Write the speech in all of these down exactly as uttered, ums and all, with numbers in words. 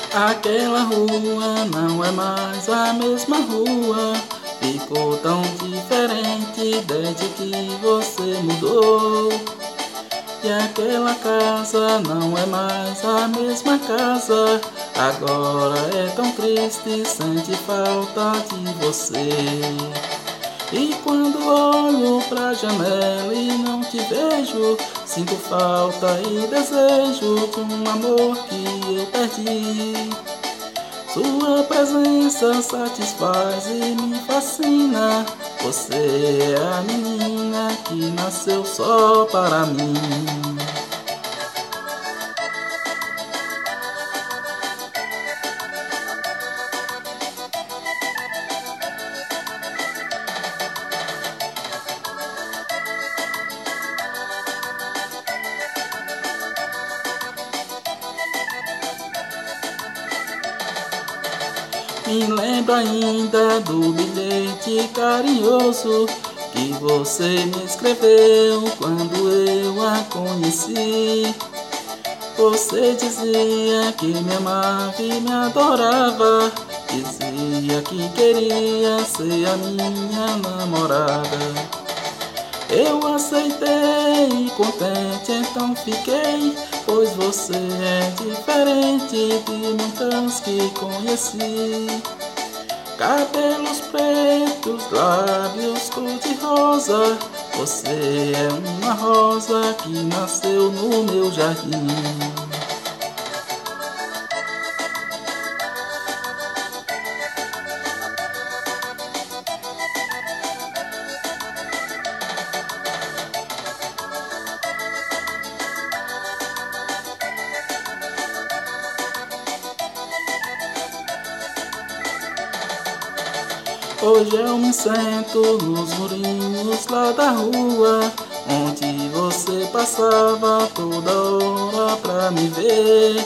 Aquela rua não é mais a mesma rua, ficou tão diferente desde que você mudou. E aquela casa não é mais a mesma casa, agora é tão triste, sente falta de você. E quando olho pra janela e não te vejo, sinto falta e desejo de um amor que eu perdi. Sua presença satisfaz e me fascina, você é a menina que nasceu só para mim. Me lembro ainda do bilhete carinhoso que você me escreveu quando eu a conheci. Você dizia que me amava e me adorava, dizia que queria ser a minha namorada. Eu aceitei e contente então fiquei, pois você é diferente de muitas que conheci. Cabelos pretos, lábios cor-de-rosa, você é uma rosa que nasceu no meu jardim. Hoje eu me sento nos murinhos lá da rua, onde você passava toda hora pra me ver.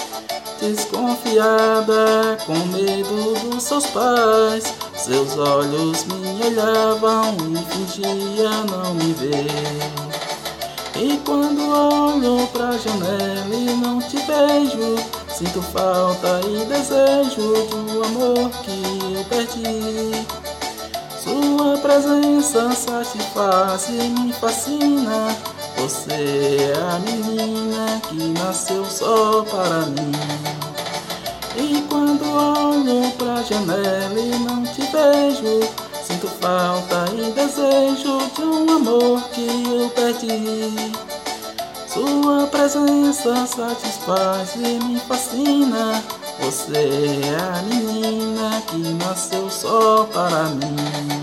Desconfiada, com medo dos seus pais, seus olhos me olhavam e fingia não me ver. E quando olho pra janela e não te vejo, sinto falta e desejo do amor que eu perdi. Sua presença satisfaz e me fascina, você é a menina que nasceu só para mim. E quando olho pra janela e não te vejo, sinto falta e desejo de um amor que eu perdi. Sua presença satisfaz e me fascina, você é a menina que nasceu só para mim.